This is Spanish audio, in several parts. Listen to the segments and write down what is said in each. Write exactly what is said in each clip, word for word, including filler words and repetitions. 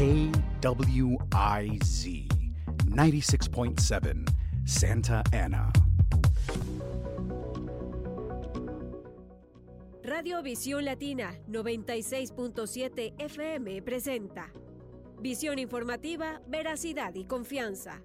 K W I Z ninety-six point seven Santa Ana. Radio Visión Latina noventa y seis punto siete F M presenta Visión Informativa, Veracidad y Confianza.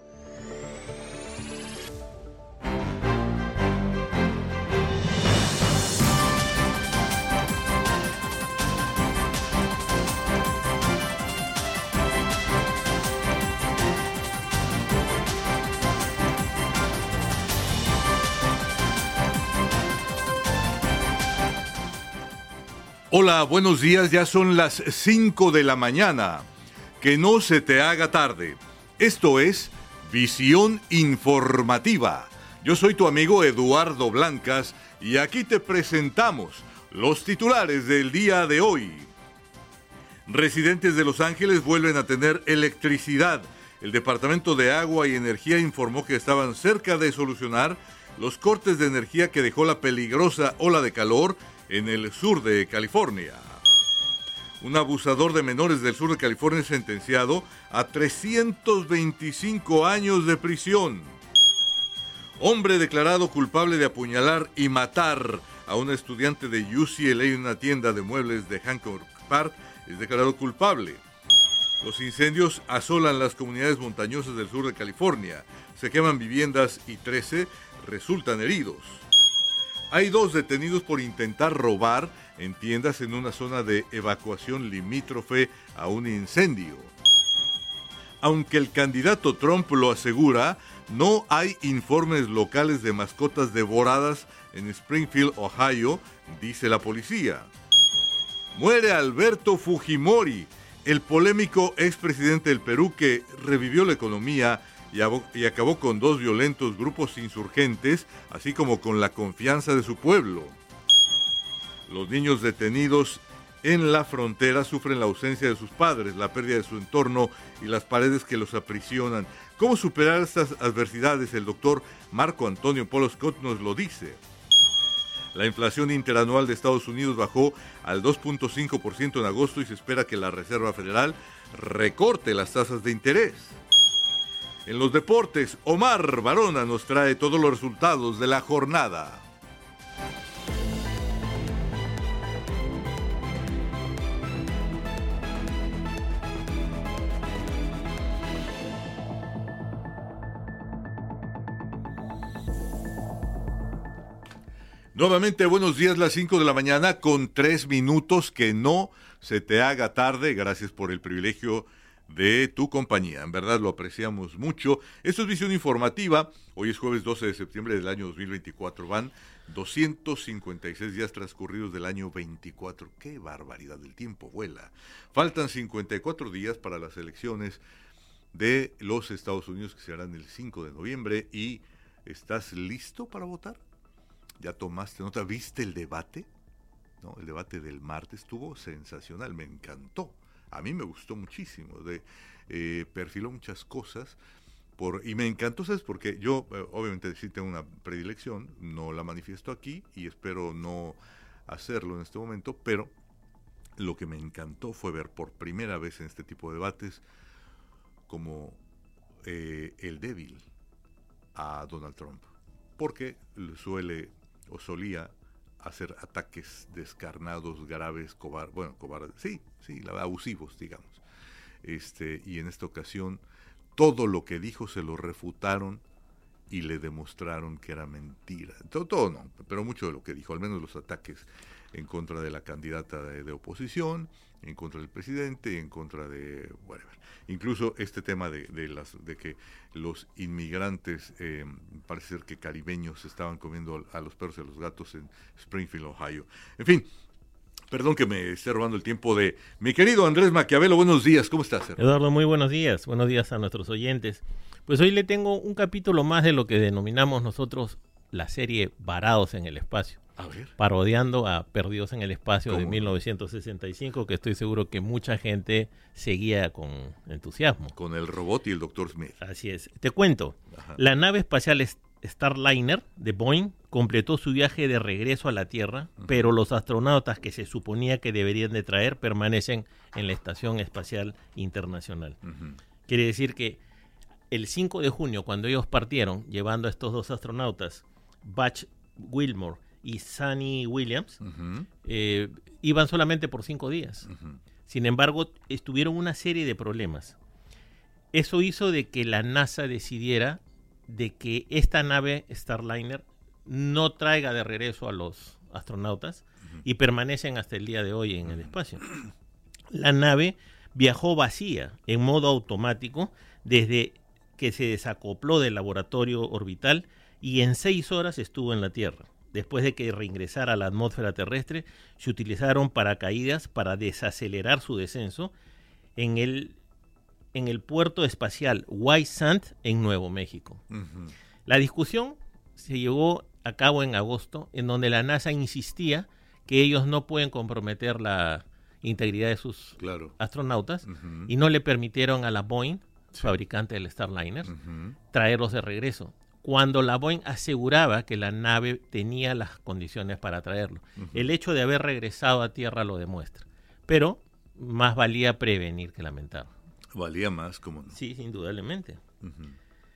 Hola, buenos días, ya son las cinco de la mañana. Que no se te haga tarde. Esto es Visión Informativa. Yo soy tu amigo Eduardo Blancas y aquí te presentamos los titulares del día de hoy. Residentes de Los Ángeles vuelven a tener electricidad. El Departamento de Agua y Energía informó que estaban cerca de solucionar los cortes de energía que dejó la peligrosa ola de calor en el sur de California. Un abusador de menores del sur de California es sentenciado a trescientos veinticinco años de prisión. Hombre declarado culpable de apuñalar y matar a un estudiante de U C L A en una tienda de muebles de Hancock Park es declarado culpable. Los incendios asolan las comunidades montañosas del sur de California. Se queman viviendas y trece resultan heridos. Hay dos detenidos por intentar robar en tiendas en una zona de evacuación limítrofe a un incendio. Aunque el candidato Trump lo asegura, no hay informes locales de mascotas devoradas en Springfield, Ohio, dice la policía. Muere Alberto Fujimori, el polémico expresidente del Perú que revivió la economía y acabó con dos violentos grupos insurgentes, así como con la confianza de su pueblo. Los niños detenidos en la frontera sufren la ausencia de sus padres, la pérdida de su entorno y las paredes que los aprisionan. ¿Cómo superar estas adversidades? El doctor Marco Antonio Polo Scott nos lo dice. La inflación interanual de Estados Unidos bajó al dos punto cinco por ciento en agosto y se espera que la Reserva Federal recorte las tasas de interés. En los deportes, Omar Barona nos trae todos los resultados de la jornada. Nuevamente, buenos días, las cinco de la mañana con tres minutos. Que no se te haga tarde. Gracias por el privilegio de tu compañía. En verdad lo apreciamos mucho. Esto es Visión Informativa. Hoy es jueves doce de septiembre del año dos mil veinticuatro. Van doscientos cincuenta y seis días transcurridos del año veinticuatro. ¡Qué barbaridad! El tiempo vuela. Faltan cincuenta y cuatro días para las elecciones de los Estados Unidos que se harán el cinco de noviembre. ¿Y estás listo para votar? ¿Ya tomaste nota? ¿Viste el debate? ¿No? El debate del martes estuvo sensacional. Me encantó. A mí me gustó muchísimo, de, eh, perfiló muchas cosas, por, y me encantó, ¿sabes? Porque yo, eh, obviamente, sí tengo una predilección, no la manifiesto aquí, y espero no hacerlo en este momento, pero lo que me encantó fue ver por primera vez en este tipo de debates como eh, el débil a Donald Trump, porque suele, o solía, hacer ataques descarnados, graves, cobardes, bueno, cobardes, sí, sí, abusivos, digamos. Este, y en esta ocasión, todo lo que dijo se lo refutaron y le demostraron que era mentira. Todo, todo no, pero mucho de lo que dijo, al menos los ataques en contra de la candidata de, de oposición, en contra del presidente, en contra de whatever. Incluso este tema de, de las de que los inmigrantes, eh, parece ser que caribeños estaban comiendo a los perros y a los gatos en Springfield, Ohio. En fin, perdón que me esté robando el tiempo de mi querido Andrés Maquiavelo. Buenos días, ¿cómo estás, hermano? Eduardo, muy buenos días. Buenos días a nuestros oyentes. Pues hoy le tengo un capítulo más de lo que denominamos nosotros la serie Varados en el Espacio. A ver. Parodiando a Perdidos en el Espacio ¿Cómo? De mil novecientos sesenta y cinco, que estoy seguro que mucha gente seguía con entusiasmo. Con el robot y el doctor Smith. Así es. Te cuento. Ajá. La nave espacial Starliner de Boeing completó su viaje de regreso a la Tierra, uh-huh. pero los astronautas que se suponía que deberían de traer permanecen en la Estación Espacial Internacional. Uh-huh. Quiere decir que el cinco de junio, cuando ellos partieron, llevando a estos dos astronautas, Butch Wilmore y Sunny Williams, uh-huh. eh, iban solamente por cinco días. Uh-huh. Sin embargo, estuvieron una serie de problemas. Eso hizo de que la NASA decidiera de que esta nave Starliner no traiga de regreso a los astronautas uh-huh. y permanecen hasta el día de hoy en uh-huh. el espacio. La nave viajó vacía, en modo automático, desde que se desacopló del laboratorio orbital y en seis horas estuvo en la Tierra. Después de que reingresara a la atmósfera terrestre, se utilizaron paracaídas para desacelerar su descenso en el en el puerto espacial White Sand en Nuevo México. Uh-huh. La discusión se llevó a cabo en agosto, en donde la NASA insistía que ellos no pueden comprometer la integridad de sus claro. astronautas uh-huh. y no le permitieron a la Boeing, sí. fabricante del Starliner, uh-huh. traerlos de regreso, cuando la Boeing aseguraba que la nave tenía las condiciones para traerlo. Uh-huh. El hecho de haber regresado a Tierra lo demuestra, pero más valía prevenir que lamentar. Valía más, ¿cómo no? Sí, indudablemente. Uh-huh.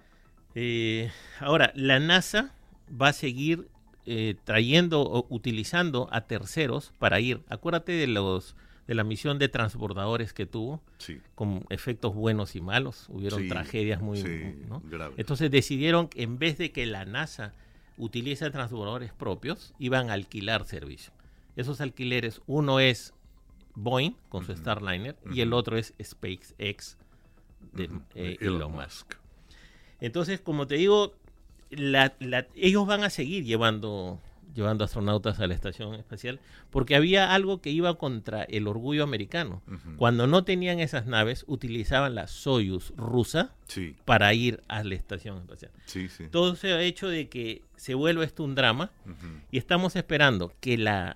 Eh, ahora, la NASA va a seguir eh, trayendo o utilizando a terceros para ir. Acuérdate de los de la misión de transbordadores que tuvo, sí. con efectos buenos y malos. Hubieron sí, tragedias muy, sí, ¿no? graves. Entonces decidieron que en vez de que la NASA utilice transbordadores propios, iban a alquilar servicio. Esos alquileres, uno es Boeing con su uh-huh. Starliner uh-huh. y el otro es SpaceX de uh-huh. eh, Elon, Elon Musk. Musk. Entonces, como te digo, la, la, ellos van a seguir llevando, llevando astronautas a la estación espacial porque había algo que iba contra el orgullo americano. Uh-huh. Cuando no tenían esas naves, utilizaban la Soyuz rusa sí. para ir a la estación espacial. Sí, sí. Todo se ha hecho de que se vuelva esto un drama uh-huh. y estamos esperando que la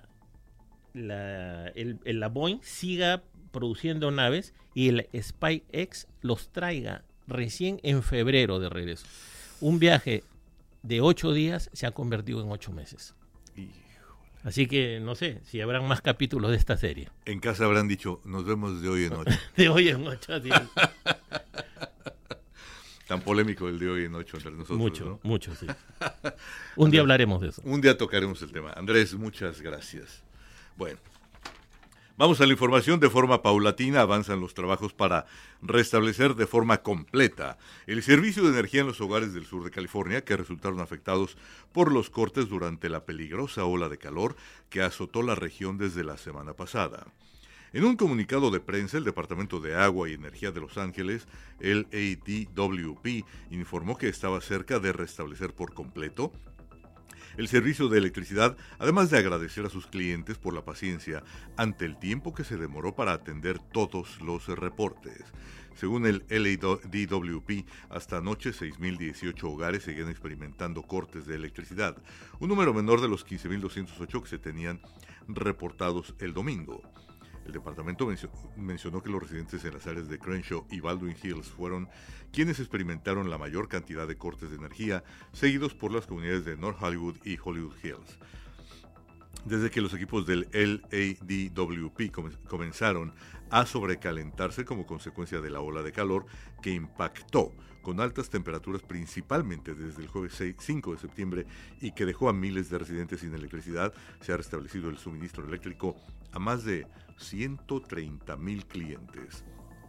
La, el, el, la Boeing siga produciendo naves y el SpaceX los traiga recién en febrero de regreso. Un viaje de ocho días se ha convertido en ocho meses. Híjole. Así que no sé si habrán más capítulos de esta serie. En casa habrán dicho, nos vemos de hoy en ocho. De hoy en ocho. Así Tan polémico el de hoy en ocho entre nosotros. Mucho, ¿no? mucho, sí. Un día hablaremos de eso. Un día tocaremos el tema. Andrés, muchas gracias. Bueno, vamos a la información. De forma paulatina avanzan los trabajos para restablecer de forma completa el servicio de energía en los hogares del sur de California que resultaron afectados por los cortes durante la peligrosa ola de calor que azotó la región desde la semana pasada. En un comunicado de prensa, el Departamento de Agua y Energía de Los Ángeles, el A D W P, informó que estaba cerca de restablecer por completo el servicio de electricidad, además de agradecer a sus clientes por la paciencia ante el tiempo que se demoró para atender todos los reportes. Según el L A D W P, hasta anoche seis mil dieciocho hogares seguían experimentando cortes de electricidad, un número menor de los quince mil doscientos ocho que se tenían reportados el domingo. El departamento mencionó que los residentes en las áreas de Crenshaw y Baldwin Hills fueron quienes experimentaron la mayor cantidad de cortes de energía, seguidos por las comunidades de North Hollywood y Hollywood Hills. Desde que los equipos del L A D W P comenzaron a sobrecalentarse como consecuencia de la ola de calor que impactó con altas temperaturas principalmente desde el jueves cinco de septiembre y que dejó a miles de residentes sin electricidad, se ha restablecido el suministro eléctrico a más de ciento treinta mil clientes.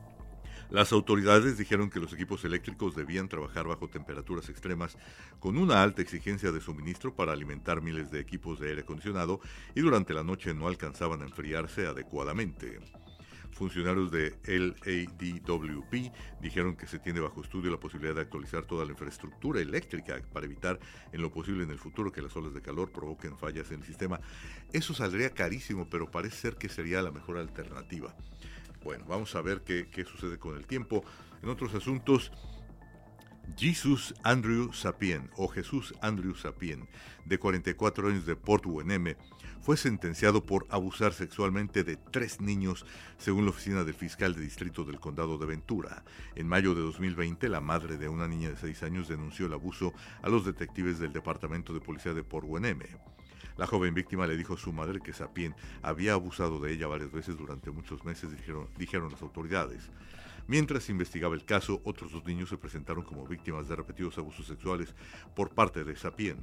Las autoridades dijeron que los equipos eléctricos debían trabajar bajo temperaturas extremas con una alta exigencia de suministro para alimentar miles de equipos de aire acondicionado y durante la noche no alcanzaban a enfriarse adecuadamente. Funcionarios de L A D W P dijeron que se tiene bajo estudio la posibilidad de actualizar toda la infraestructura eléctrica para evitar en lo posible en el futuro que las olas de calor provoquen fallas en el sistema. Eso saldría carísimo, pero parece ser que sería la mejor alternativa. Bueno, vamos a ver qué, qué sucede con el tiempo. En otros asuntos, Jesus Andrew Sapien, o Jesús Andrew Sapien, de cuarenta y cuatro años de Port Hueneme, fue sentenciado por abusar sexualmente de tres niños, según la oficina del fiscal de distrito del condado de Ventura. En mayo de dos mil veinte, la madre de una niña de seis años denunció el abuso a los detectives del Departamento de Policía de Port Hueneme. La joven víctima le dijo a su madre que Sapien había abusado de ella varias veces durante muchos meses, dijeron, dijeron las autoridades. Mientras se investigaba el caso, otros dos niños se presentaron como víctimas de repetidos abusos sexuales por parte de Sapien.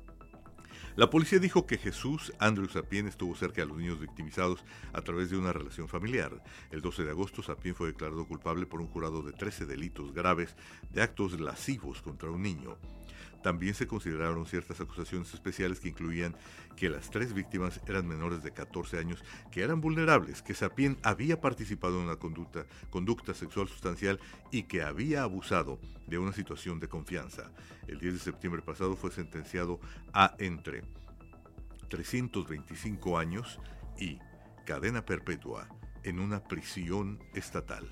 La policía dijo que Jesús Andrew Sapien estuvo cerca de los niños victimizados a través de una relación familiar. El doce de agosto, Sapien fue declarado culpable por un jurado de trece delitos graves de actos lascivos contra un niño. También se consideraron ciertas acusaciones especiales que incluían que las tres víctimas eran menores de catorce años, que eran vulnerables, que Sapien había participado en una conducta, conducta sexual sustancial y que había abusado de una situación de confianza. El diez de septiembre pasado fue sentenciado a entre trescientos veinticinco años y cadena perpetua en una prisión estatal.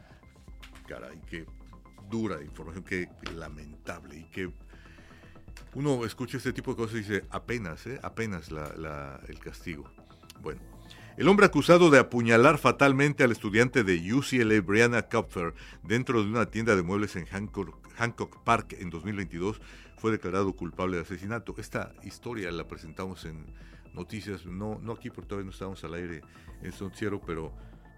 Caray, qué dura información, qué lamentable y qué... Uno escucha este tipo de cosas y dice, apenas, ¿eh? apenas la, la, el castigo. Bueno, el hombre acusado de apuñalar fatalmente al estudiante de U C L A, Brianna Kupfer, dentro de una tienda de muebles en Hancock, Hancock Park en dos mil veintidós, fue declarado culpable de asesinato. Esta historia la presentamos en noticias, no, no aquí porque todavía no estábamos al aire en este noticiero, pero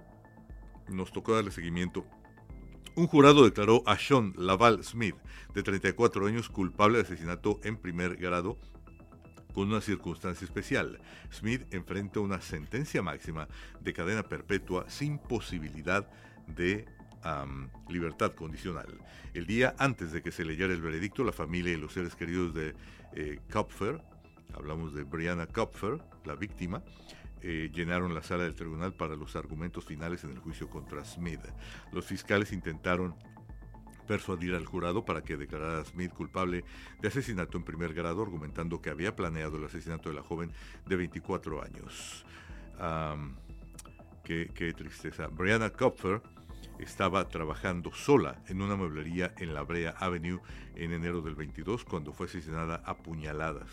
nos tocó darle seguimiento. Un jurado declaró a Sean Laval Smith, de treinta y cuatro años, culpable de asesinato en primer grado con una circunstancia especial. Smith enfrenta una sentencia máxima de cadena perpetua sin posibilidad de um, libertad condicional. El día antes de que se leyera el veredicto, la familia y los seres queridos de eh, Kupfer, hablamos de Brianna Kupfer, la víctima, Eh, llenaron la sala del tribunal para los argumentos finales en el juicio contra Smith. Los fiscales intentaron persuadir al jurado para que declarara a Smith culpable de asesinato en primer grado, argumentando que había planeado el asesinato de la joven de veinticuatro años. Um, qué, qué tristeza. Brianna Kupfer estaba trabajando sola en una mueblería en la Brea Avenue en enero del veintidós cuando fue asesinada a puñaladas.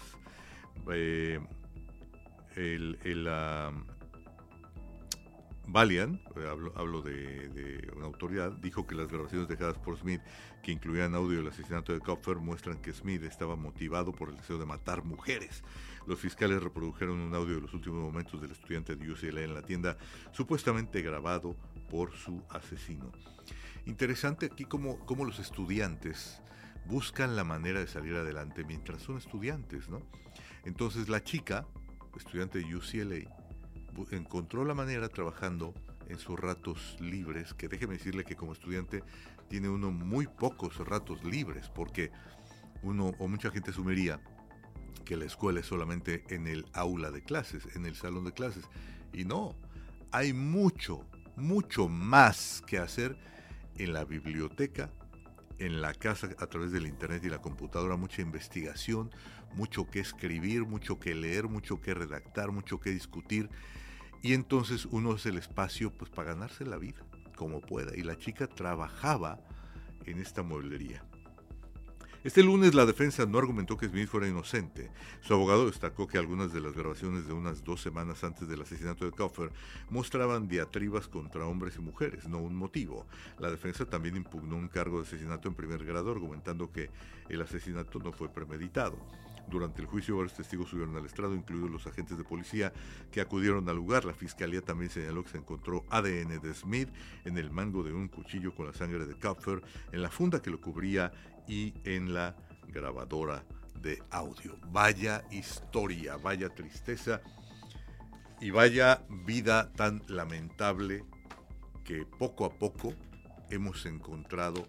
Eh, El, el uh, Valiant, hablo, hablo de, de una autoridad, dijo que las grabaciones dejadas por Smith, que incluían audio del asesinato de Kupfer, muestran que Smith estaba motivado por el deseo de matar mujeres. Los fiscales reprodujeron un audio de los últimos momentos del estudiante de U C L A en la tienda, supuestamente grabado por su asesino. Interesante aquí cómo, cómo los estudiantes buscan la manera de salir adelante mientras son estudiantes, ¿no? Entonces la chica, estudiante de U C L A, encontró la manera trabajando en sus ratos libres, que déjeme decirle que como estudiante tiene uno muy pocos ratos libres, porque uno o mucha gente asumiría que la escuela es solamente en el aula de clases, en el salón de clases, y no, hay mucho, mucho más que hacer en la biblioteca, en la casa a través del internet y la computadora, mucha investigación, mucho que escribir, mucho que leer, mucho que redactar, mucho que discutir, y entonces uno es el espacio pues para ganarse la vida como pueda, y la chica trabajaba en esta mueblería. Este lunes la defensa no argumentó que Smith fuera inocente. Su abogado destacó que algunas de las grabaciones de unas dos semanas antes del asesinato de Kupfer mostraban diatribas contra hombres y mujeres, no un motivo. La defensa también impugnó un cargo de asesinato en primer grado, argumentando que el asesinato no fue premeditado. Durante el juicio, varios testigos subieron al estrado, incluidos los agentes de policía que acudieron al lugar. La fiscalía también señaló que se encontró A D N de Smith en el mango de un cuchillo con la sangre de Kupfer, en la funda que lo cubría y en la grabadora de audio. Vaya historia, vaya tristeza y vaya vida tan lamentable que poco a poco hemos encontrado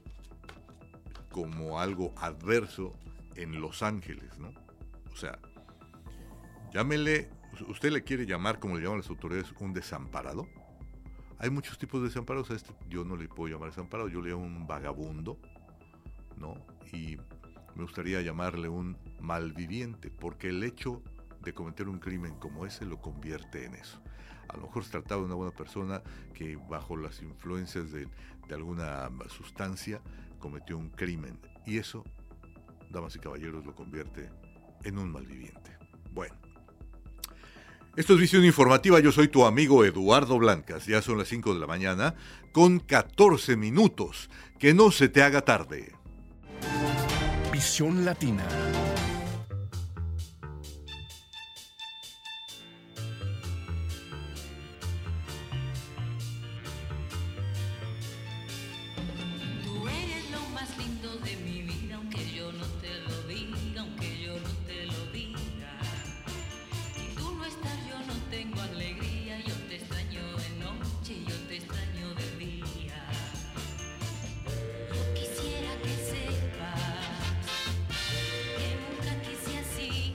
como algo adverso en Los Ángeles, ¿no? O sea, llámele, usted le quiere llamar, como le llaman las autoridades, un desamparado. Hay muchos tipos de desamparados. A este yo no le puedo llamar desamparado, yo le llamo un vagabundo, ¿no? Y me gustaría llamarle un malviviente, porque el hecho de cometer un crimen como ese lo convierte en eso. A lo mejor se trataba de una buena persona que bajo las influencias de, de alguna sustancia cometió un crimen. Y eso, damas y caballeros, lo convierte en un malviviente. Bueno. Esto es Visión Informativa, yo soy tu amigo Eduardo Blancas. Ya son las cinco de la mañana con catorce minutos. Que no se te haga tarde. Visión Latina. Tú eres lo más lindo de mi vida, aunque yo no te lo diga, aunque yo no te lo diga. Si tú no estás, yo no tengo alegría, yo te extraño de noche, yo te extraño de día. Yo quisiera que sepas que nunca quise así,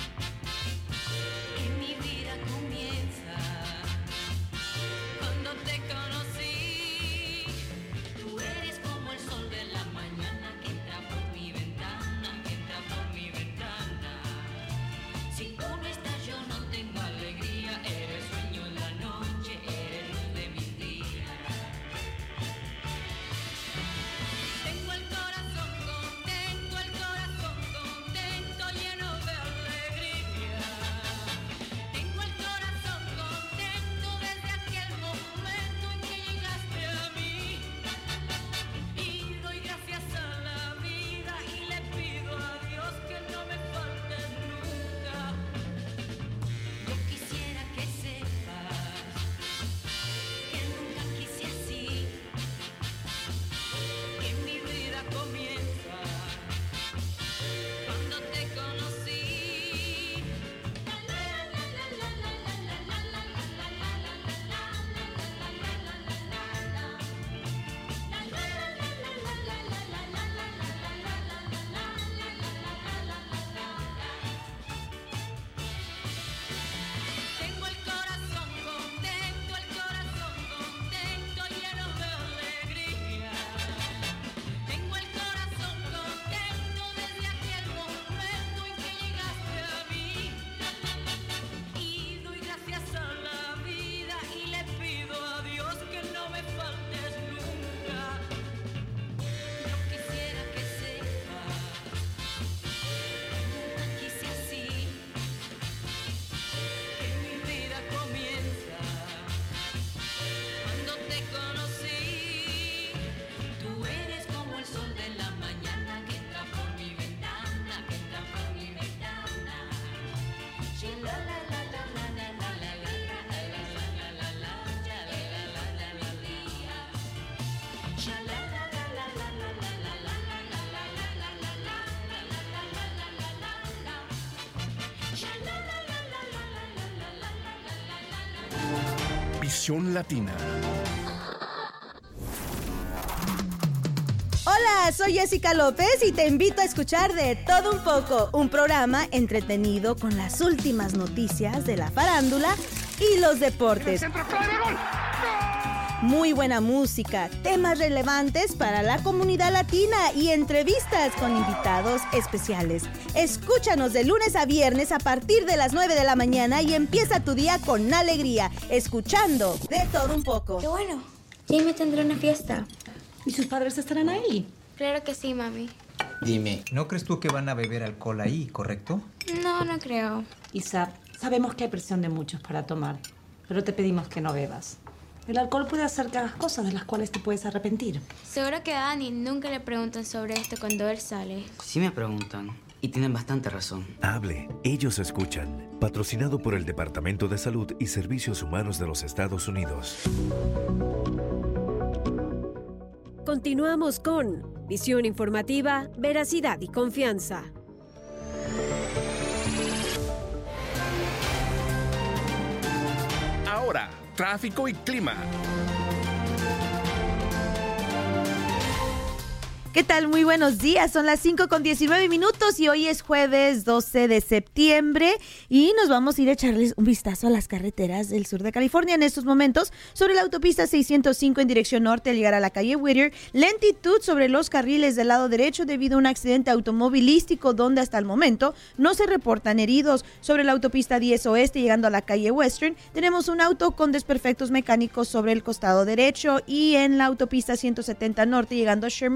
que mi vida comienza cuando te conocí. Tú eres como el sol de la mañana que entra por mi ventana, que entra por mi ventana. Si tú no estás, yo no tengo alegría, eres sueño en la noche, eres luz de mis días. Tengo el corazón contento, el corazón contento, lleno de alegría. Tengo el corazón contento desde aquel momento en que llegaste a mí. Y doy gracias a la vida y le pido a Dios que no me faltes nunca. Yo quisiera que sepas que nunca quise así, que mi vida comienza cuando te conocí. Tengo el corazón contento, el corazón contento, lleno de alegría. Tengo el corazón contento desde aquel momento en que llegaste a mí. Y doy gracias a la vida y le pido a Dios que no me faltes nunca. Yo quisiera que sepas que nunca quise así, que mi vida comienza cuando te conocí. Tú eres como el sol de la mañana que entra por mi ventana, que entra por mi ventana. Shi la la la la la la la la la la la la la la, ya la la la la la la. Sha la la la la la la la la la la la la la la la la la la la. Sha la la la la la la la la la la la la. Visión Latina. Hola, soy Jessica López y te invito a escuchar De Todo Un Poco, un programa entretenido con las últimas noticias de la farándula y los deportes. Muy buena música, temas relevantes para la comunidad latina y entrevistas con invitados especiales. Escúchanos de lunes a viernes a partir de las nueve de la mañana y empieza tu día con alegría, escuchando De Todo Un Poco. Qué bueno, Jamie tendrá una fiesta. ¿Y sus padres estarán ahí? Claro que sí, mami. Dime, ¿no crees tú que van a beber alcohol ahí, correcto? No, no creo. Isa, sabemos que hay presión de muchos para tomar, pero te pedimos que no bebas. El alcohol puede hacer que hagas cosas de las cuales te puedes arrepentir. Seguro que a Dani nunca le preguntan sobre esto cuando él sale. Sí me preguntan, y tienen bastante razón. Hable, ellos escuchan. Patrocinado por el Departamento de Salud y Servicios Humanos de los Estados Unidos. Continuamos con Visión Informativa, Veracidad y Confianza. Ahora, tráfico y clima. ¿Qué tal? Muy buenos días. Son las cinco con diecinueve minutos y hoy es jueves doce de septiembre y nos vamos a ir a echarles un vistazo a las carreteras del sur de California en estos momentos. Sobre la autopista seiscientos cinco en dirección norte al llegar a la calle Whittier, lentitud sobre los carriles del lado derecho debido a un accidente automovilístico donde hasta el momento no se reportan heridos. Sobre la autopista diez oeste llegando a la calle Western tenemos un auto con desperfectos mecánicos sobre el costado derecho y en la autopista ciento setenta norte llegando a Sherman Way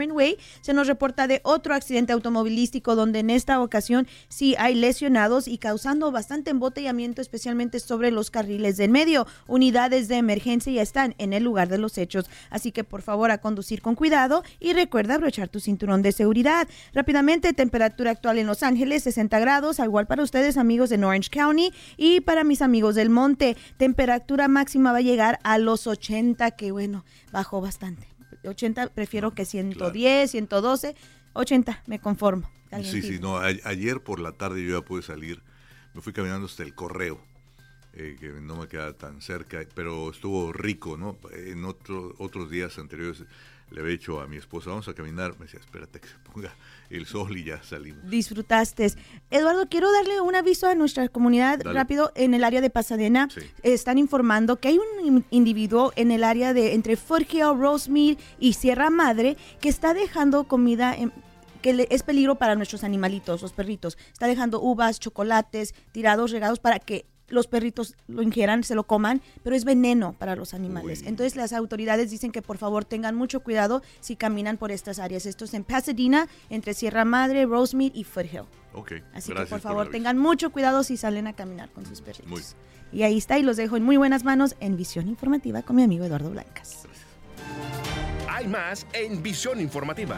se nos reporta de otro accidente automovilístico donde en esta ocasión sí hay lesionados y causando bastante embotellamiento, especialmente sobre los carriles del medio. Unidades de emergencia ya están en el lugar de los hechos, así que por favor a conducir con cuidado y recuerda abrochar tu cinturón de seguridad. Rápidamente, temperatura actual en Los Ángeles, sesenta grados, al igual para ustedes amigos de Orange County y para mis amigos del Monte. Temperatura máxima va a llegar a los ochenta, que bueno, bajó bastante. ochenta prefiero que ciento diez, claro. ciento doce, ochenta me conformo. Sí, sí, no, a- ayer por la tarde yo ya pude salir, me fui caminando hasta el correo, eh, que no me queda tan cerca, pero estuvo rico, ¿no? En otro, otros días anteriores le había dicho a mi esposa, vamos a caminar, me decía, espérate que se ponga el sol y ya salimos. Disfrutaste. Eduardo, quiero darle un aviso a nuestra comunidad. Dale. Rápido. En el área de Pasadena sí. están informando que hay un individuo en el área de entre Foothill, Rosemead y Sierra Madre que está dejando comida en, que le, es peligro para nuestros animalitos, los perritos. Está dejando uvas, chocolates, tirados, regados para que los perritos lo ingieran, se lo coman, pero es veneno para los animales. Uy. Entonces las autoridades dicen que por favor tengan mucho cuidado si caminan por estas áreas. Esto es en Pasadena, entre Sierra Madre, Rosemead y Foothill. Okay. Así que por favor por tengan mucho cuidado si salen a caminar con sus perritos. Muy. Y ahí está, y los dejo en muy buenas manos en Visión Informativa con mi amigo Eduardo Blancas. Gracias. Hay más en Visión Informativa.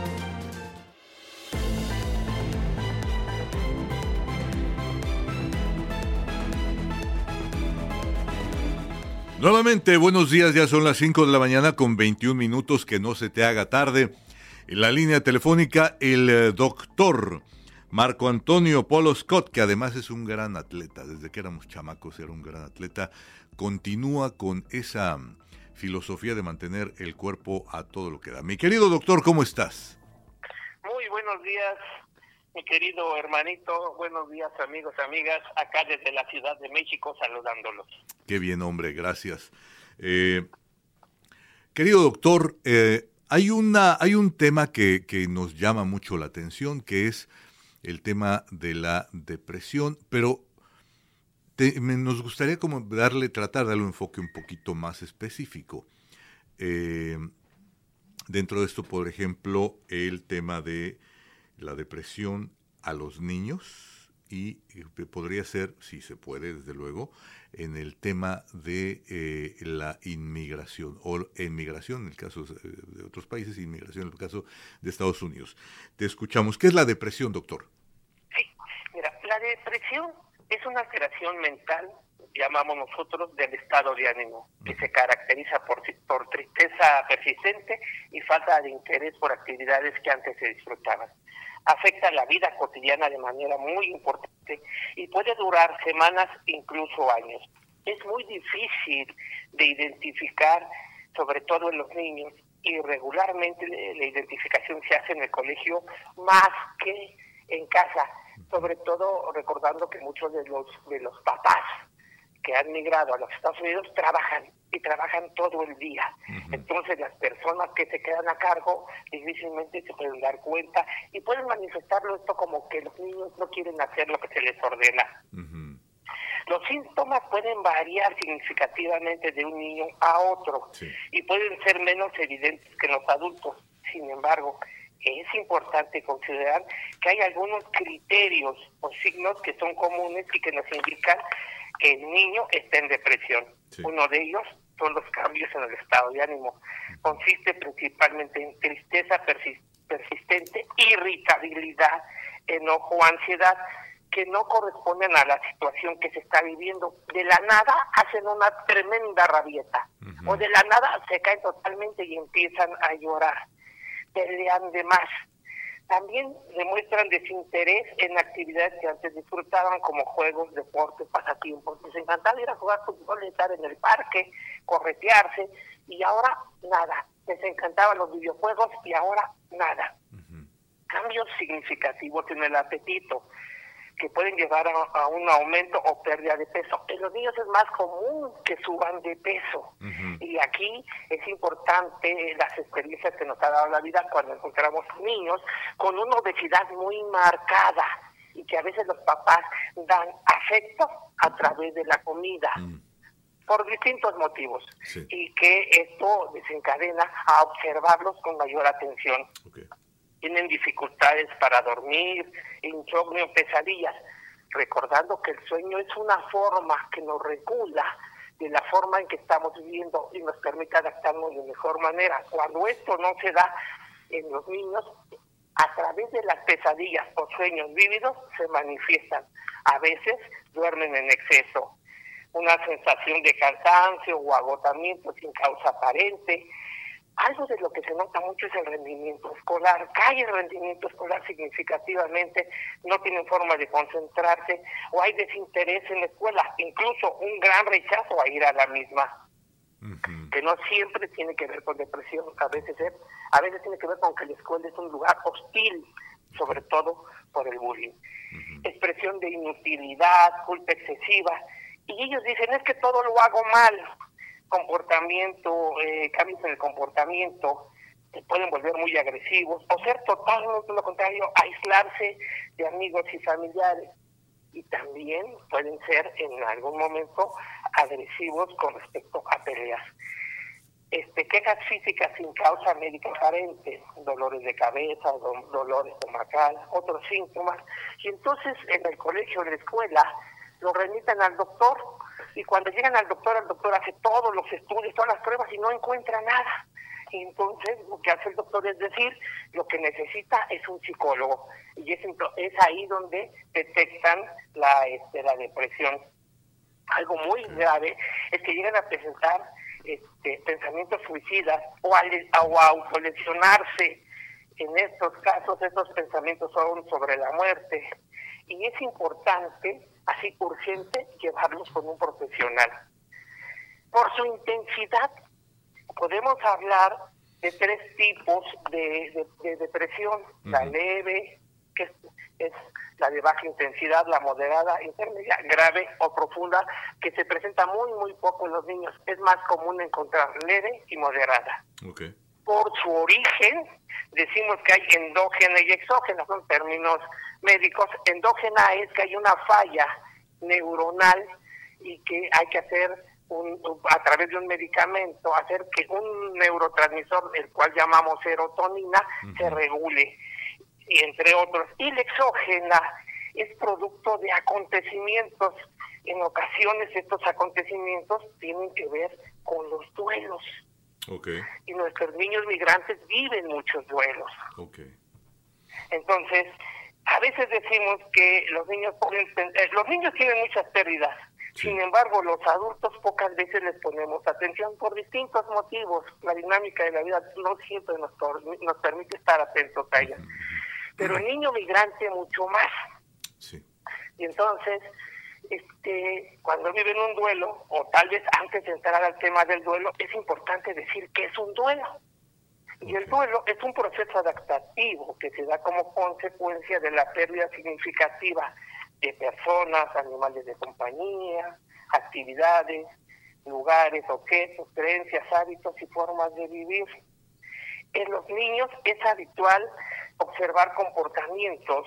Nuevamente, buenos días, ya son las cinco de la mañana con veintiún minutos, que no se te haga tarde. En la línea telefónica, el eh, doctor Marco Antonio Polo Scott, que además es un gran atleta, desde que éramos chamacos era un gran atleta, continúa con esa filosofía de mantener el cuerpo a todo lo que da. Mi querido doctor, ¿cómo estás? Muy buenos días, mi querido hermanito, buenos días amigos, amigas, acá desde la Ciudad de México saludándolos. Qué bien, hombre, gracias. Eh, querido doctor, eh, hay una, hay un tema que, que nos llama mucho la atención, que es el tema de la depresión, pero te, me, nos gustaría como darle, tratar de darle un enfoque un poquito más específico. Eh, dentro de esto, por ejemplo, el tema de la depresión a los niños y eh, podría ser, si se puede, desde luego, en el tema de eh, la inmigración o emigración en el caso de otros países, inmigración en el caso de Estados Unidos. Te escuchamos. ¿Qué es la depresión, doctor? Sí, mira, la depresión es una alteración mental, llamamos nosotros, del estado de ánimo, que se caracteriza por, por tristeza persistente y falta de interés por actividades que antes se disfrutaban. Afecta la vida cotidiana de manera muy importante y puede durar semanas, incluso años. Es muy difícil de identificar, sobre todo en los niños, y regularmente la identificación se hace en el colegio más que en casa, sobre todo recordando que muchos de los de los papás que han migrado a los Estados Unidos trabajan y trabajan todo el día. Uh-huh. Entonces las personas que se quedan a cargo difícilmente se pueden dar cuenta y pueden manifestarlo esto como que los niños no quieren hacer lo que se les ordena. Uh-huh. Los síntomas pueden variar significativamente de un niño a otro sí. y pueden ser menos evidentes que en los adultos. Sin embargo, es importante considerar que hay algunos criterios o signos que son comunes y que nos indican que el niño está en depresión. Sí. Uno de ellos son los cambios en el estado de ánimo. Consiste principalmente en tristeza persis- persistente, irritabilidad, enojo, ansiedad, que no corresponden a la situación que se está viviendo. De la nada hacen una tremenda rabieta, uh-huh. o de la nada se caen totalmente y empiezan a llorar, pelean de más. También demuestran desinterés en actividades que antes disfrutaban, como juegos, deportes, pasatiempos. Les encantaba ir a jugar fútbol, estar en el parque, corretearse, y ahora nada. Les encantaban los videojuegos y ahora nada. Uh-huh. Cambios significativos en el apetito, que pueden llevar a, a un aumento o pérdida de peso. En los niños es más común que suban de peso. Uh-huh. Y aquí es importante las experiencias que nos ha dado la vida cuando encontramos niños con una obesidad muy marcada y que a veces los papás dan afecto a través de la comida. Uh-huh. Por distintos motivos, sí. y que esto desencadena a observarlos con mayor atención. Okay. tienen dificultades para dormir, insomnio, pesadillas, recordando que el sueño es una forma que nos regula de la forma en que estamos viviendo y nos permite adaptarnos de mejor manera. Cuando esto no se da en los niños, a través de las pesadillas o sueños vívidos se manifiestan. A veces duermen en exceso, una sensación de cansancio o agotamiento sin causa aparente. Algo de lo que se nota mucho es el rendimiento escolar. Cae el rendimiento escolar significativamente, no tienen forma de concentrarse o hay desinterés en la escuela, incluso un gran rechazo a ir a la misma. Uh-huh. Que no siempre tiene que ver con depresión, a veces es, a veces tiene que ver con que la escuela es un lugar hostil, sobre todo por el bullying. Uh-huh. Expresión de inutilidad, culpa excesiva, y ellos dicen, es que todo lo hago mal. Comportamiento, eh, cambios en el comportamiento, se pueden volver muy agresivos, o ser totalmente lo contrario, aislarse de amigos y familiares. Y también pueden ser en algún momento agresivos con respecto a peleas. Este, quejas físicas sin causa médica aparente, dolores de cabeza, do, dolores estomacales, otros síntomas. Y entonces en el colegio, en la escuela, lo remiten al doctor. Y cuando llegan al doctor, el doctor hace todos los estudios, todas las pruebas y no encuentra nada. Y entonces lo que hace el doctor es decir, lo que necesita es un psicólogo. Y es, es ahí donde detectan la, este, la depresión. Algo muy grave es que llegan a presentar este, pensamientos suicidas o a, o a autolesionarse. En estos casos, estos pensamientos son sobre la muerte. Y es importante, así urgente, llevarlos con un profesional. Por su intensidad, podemos hablar de tres tipos de, de, de depresión. Uh-huh. La leve, que es, es la de baja intensidad, la moderada, intermedia, grave o profunda, que se presenta muy, muy poco en los niños. Es más común encontrar leve y moderada. Okay. Por su origen, decimos que hay endógena y exógena, son términos médicos. Endógena es que hay una falla neuronal y que hay que hacer un, a través de un medicamento, hacer que un neurotransmisor, el cual llamamos serotonina, uh-huh. se regule, y entre otros. Y la exógena es producto de acontecimientos. En ocasiones estos acontecimientos tienen que ver con los duelos. Okay. Y nuestros niños migrantes viven muchos duelos. Okay. Entonces, a veces decimos que los niños pueden, eh, los niños tienen muchas pérdidas. Sí. Sin embargo, los adultos pocas veces les ponemos atención por distintos motivos. La dinámica de la vida no siempre nos, nos permite estar atentos a ellas. Uh-huh. Pero el niño migrante mucho más. Sí. Y entonces, este, cuando viven un duelo, o tal vez antes de entrar al tema del duelo, es importante decir que es un duelo. Y el duelo es un proceso adaptativo que se da como consecuencia de la pérdida significativa de personas, animales de compañía, actividades, lugares, objetos, creencias, hábitos y formas de vivir. En los niños es habitual observar comportamientos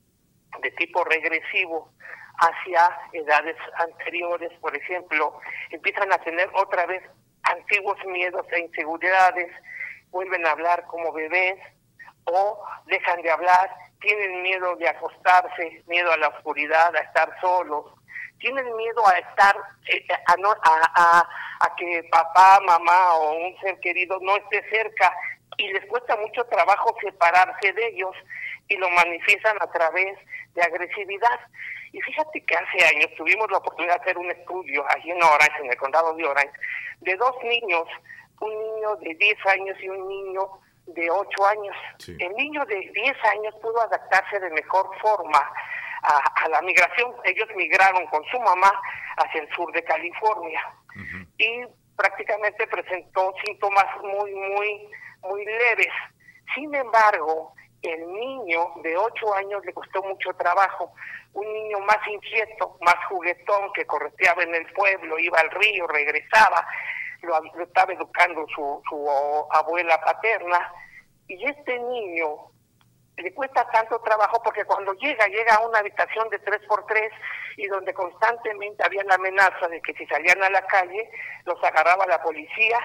de tipo regresivo hacia edades anteriores. Por ejemplo, empiezan a tener otra vez antiguos miedos e inseguridades, vuelven a hablar como bebés o dejan de hablar, tienen miedo de acostarse, miedo a la oscuridad, a estar solos, tienen miedo a estar, eh, a, no, a, a, a que papá, mamá o un ser querido no esté cerca, y les cuesta mucho trabajo separarse de ellos y lo manifiestan a través de agresividad. Y fíjate que hace años tuvimos la oportunidad de hacer un estudio allí en Orange, en el condado de Orange, de dos niños, un niño de diez años y un niño de ocho años. Sí. El niño de diez años pudo adaptarse de mejor forma a, a la migración. Ellos migraron con su mamá hacia el sur de California. Uh-huh. Y prácticamente presentó síntomas muy, muy, muy leves. Sin embargo, el niño de ocho años le costó mucho trabajo. Un niño más inquieto, más juguetón, que correteaba en el pueblo, iba al río, regresaba, lo, lo estaba educando su, su abuela paterna. Y este niño le cuesta tanto trabajo porque cuando llega, llega a una habitación de tres por tres y donde constantemente había la amenaza de que si salían a la calle, los agarraba la policía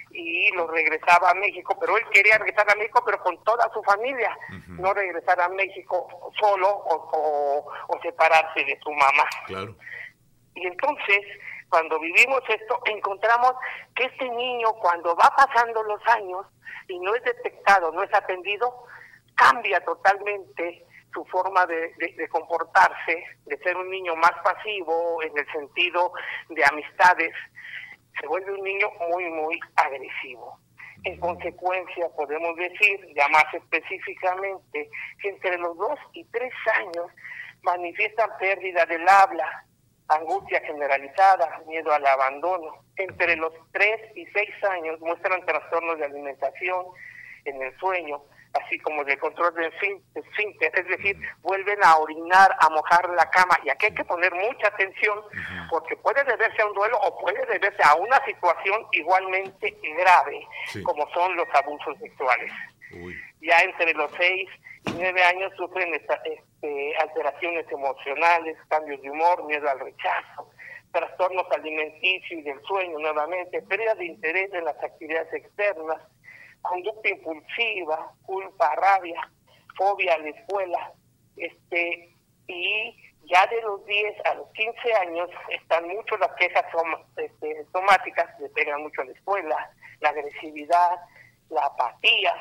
y lo regresaba a México, pero él quería regresar a México, pero con toda su familia, uh-huh. no regresar a México solo o, o, o separarse de su mamá. Claro. Y entonces, cuando vivimos esto, encontramos que este niño, cuando va pasando los años y no es detectado, no es atendido, cambia totalmente su forma de, de, de comportarse, de ser un niño más pasivo en el sentido de amistades, se vuelve un niño muy, muy agresivo. En consecuencia, podemos decir, ya más específicamente, que entre los dos y tres años manifiestan pérdida del habla, angustia generalizada, miedo al abandono. Entre los tres y seis años muestran trastornos de alimentación, en el sueño, así como de control del esfínter, es decir, vuelven a orinar, a mojar la cama, y aquí hay que poner mucha atención, porque puede deberse a un duelo o puede deberse a una situación igualmente grave, sí. como son los abusos sexuales. Uy. Ya entre los seis y nueve años sufren esta, este, alteraciones emocionales, cambios de humor, miedo al rechazo, trastornos alimenticios y del sueño nuevamente, pérdida de interés en las actividades externas, conducta impulsiva, culpa, rabia, fobia a la escuela, este y ya de los diez a los quince años están mucho las quejas som- este, somáticas, le pegan mucho a la escuela, la agresividad, la apatía,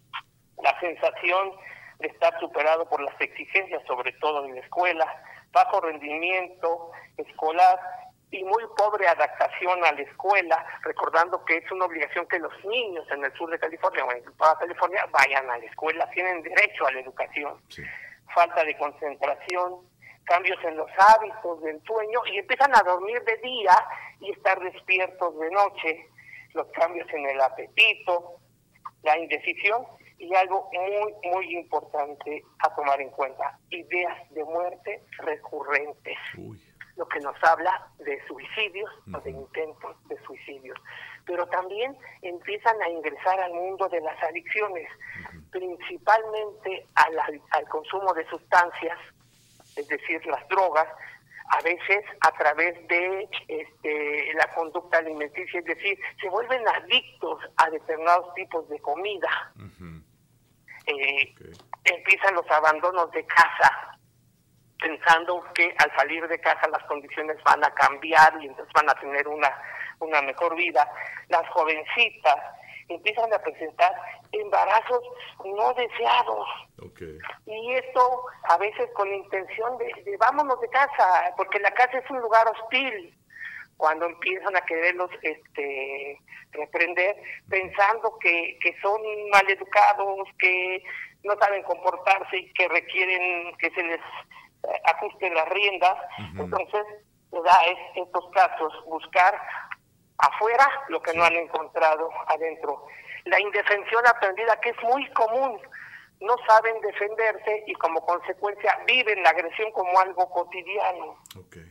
la sensación de estar superado por las exigencias, sobre todo en la escuela, bajo rendimiento escolar y muy pobre adaptación a la escuela, recordando que es una obligación que los niños en el sur de California o en toda California vayan a la escuela, tienen derecho a la educación. Sí. Falta de concentración, cambios en los hábitos del sueño y empiezan a dormir de día y estar despiertos de noche, los cambios en el apetito, la indecisión y algo muy, muy importante a tomar en cuenta, ideas de muerte recurrentes. Uy. Lo que nos habla de suicidios uh-huh. o de intentos de suicidios. Pero también empiezan a ingresar al mundo de las adicciones, uh-huh. principalmente al, al consumo de sustancias, es decir, las drogas, a veces a través de este, la conducta alimenticia, es decir, se vuelven adictos a determinados tipos de comida. Uh-huh. Eh, okay. Empiezan los abandonos de casa, pensando que al salir de casa las condiciones van a cambiar y entonces van a tener una, una mejor vida. Las jovencitas empiezan a presentar embarazos no deseados. Okay. Y esto a veces con la intención de, de vámonos de casa, porque la casa es un lugar hostil. Cuando empiezan a quererlos este, reprender, pensando que, que son maleducados, que no saben comportarse y que requieren que se les ajusten las riendas, uh-huh. entonces da es, estos casos buscar afuera lo que no han encontrado adentro. La indefensión aprendida, que es muy común, no saben defenderse y como consecuencia viven la agresión como algo cotidiano. Okay.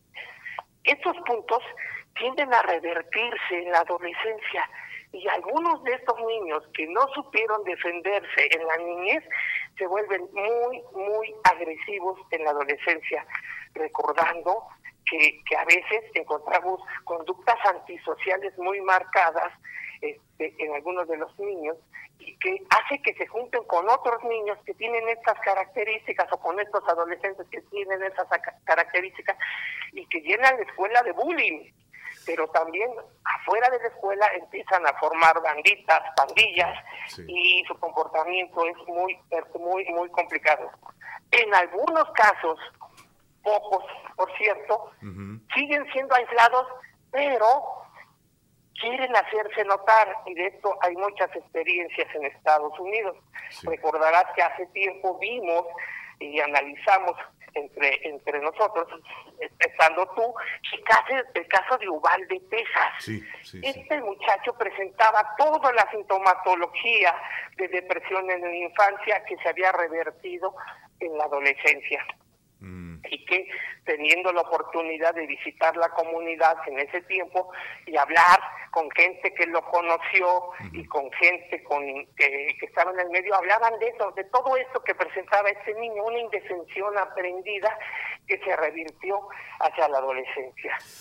Estos puntos tienden a revertirse en la adolescencia y algunos de estos niños que no supieron defenderse en la niñez se vuelven muy, muy agresivos en la adolescencia, recordando que, que a veces encontramos conductas antisociales muy marcadas este, en algunos de los niños y que hace que se junten con otros niños que tienen estas características o con estos adolescentes que tienen esas características y que llenan la escuela de bullying. Pero también afuera de la escuela empiezan a formar banditas, pandillas, sí. y su comportamiento es muy, muy, muy complicado. En algunos casos, pocos, por cierto, uh-huh. siguen siendo aislados, pero quieren hacerse notar, y de esto hay muchas experiencias en Estados Unidos. Sí. Recordarás que hace tiempo vimos y analizamos entre entre nosotros, estando tú, el caso, el caso de Uvalde, Texas. Sí, sí, este sí. muchacho presentaba toda la sintomatología de depresión en la infancia que se había revertido en la adolescencia. Mm. Y que teniendo la oportunidad de visitar la comunidad en ese tiempo y hablar con gente que lo conoció uh-huh. y con gente con que, que estaba en el medio, hablaban de eso, de todo esto que presentaba este niño, una indefensión aprendida que se revirtió hacia la adolescencia.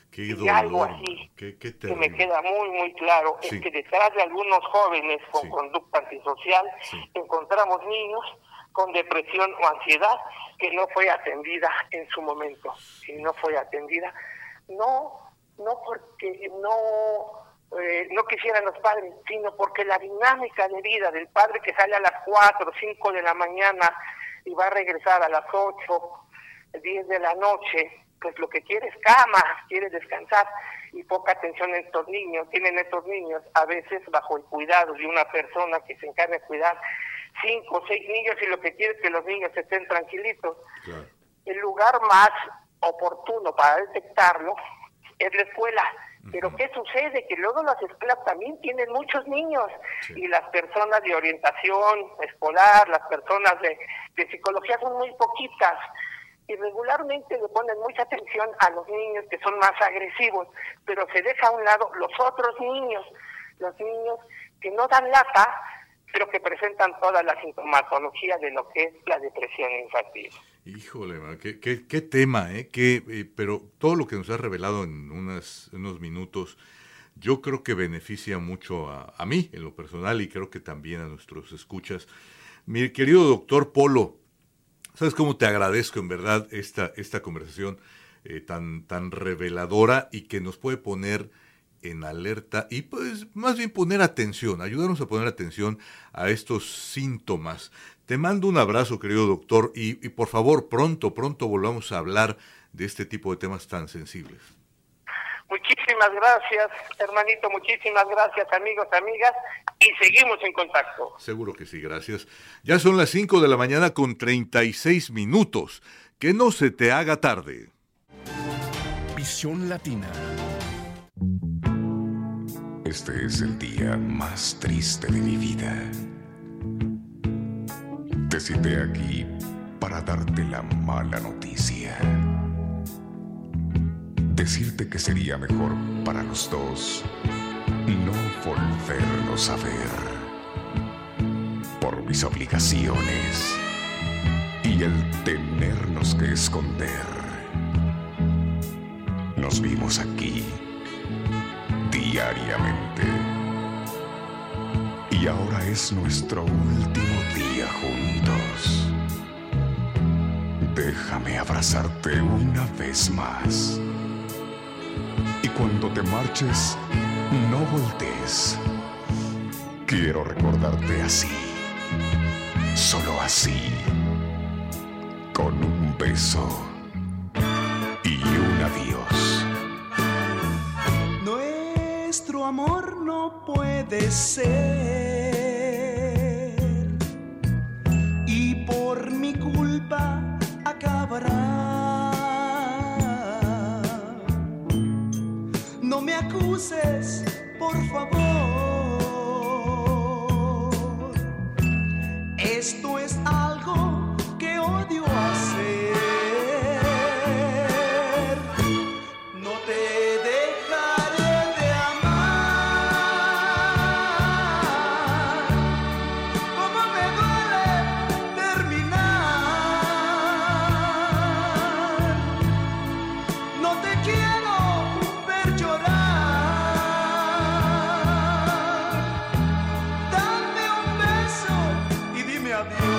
Qué y dolor, algo así qué, qué que me terrible. queda muy, muy claro, Sí. es que detrás de algunos jóvenes con Sí. conducta antisocial Sí. encontramos niños con depresión o ansiedad que no fue atendida en su momento. Y no fue atendida, no, no porque no... Eh, no quisieran los padres, sino porque la dinámica de vida del padre que sale a las cuatro o cinco de la mañana y va a regresar a las ocho, diez de la noche, pues lo que quiere es cama, quiere descansar, y poca atención en estos niños. Tienen estos niños a veces bajo el cuidado de una persona que se encarga de cuidar cinco o seis niños, y lo que quiere es que los niños estén tranquilitos. Claro. El lugar más oportuno para detectarlo es la escuela. Pero ¿qué sucede? Que luego las escuelas también tienen muchos niños, sí. Y las personas de orientación escolar, las personas de, de psicología son muy poquitas, y regularmente le ponen mucha atención a los niños que son más agresivos, pero se deja a un lado los otros niños, los niños que no dan lata, pero que presentan toda la sintomatología de lo que es la depresión infantil. Híjole, man, qué, qué, qué tema, ¿eh? Qué, eh, pero todo lo que nos has revelado en unas, unos minutos, yo creo que beneficia mucho a, a mí, en lo personal, y creo que también a nuestros escuchas. Mi querido doctor Polo, ¿sabes cómo te agradezco en verdad esta, esta conversación eh, tan, tan reveladora y que nos puede poner en alerta y pues más bien poner atención, ayudarnos a poner atención a estos síntomas? Te mando un abrazo, querido doctor, y, y por favor, pronto, pronto volvamos a hablar de este tipo de temas tan sensibles. Muchísimas gracias, hermanito, muchísimas gracias, amigos, amigas, y seguimos en contacto. Seguro que sí, gracias. Ya son las cinco de la mañana con treinta y seis minutos. Que no se te haga tarde. Visión Latina. Este es el día más triste de mi vida. Te cité aquí para darte la mala noticia. Decirte que sería mejor para los dos no volvernos a ver. Por mis obligaciones y el tenernos que esconder. Nos vimos aquí diariamente. Y ahora es nuestro último día juntos. Déjame abrazarte una vez más. Y cuando te marches, no voltees. Quiero recordarte así. Solo así. Con un beso y un adiós. Nuestro amor no puede ser, y por mi culpa acabará. No me acuses, por favor. Esto es algo que odio hacer. No te dejaré de amar. Como me duele terminar. No te quiero ver llorar. Dame un beso y dime